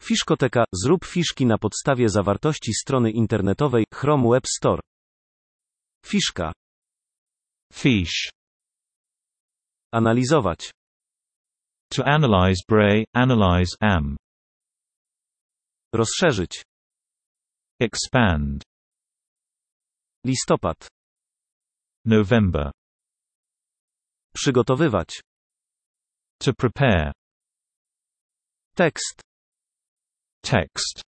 Fiszkoteka. Zrób fiszki na podstawie zawartości strony internetowej Chrome Web Store. Fiszka. Fiche. Analizować. To analyze Braille, analyze AM. Rozszerzyć. Expand. Listopad. November. Przygotowywać. To prepare. Tekst. Text.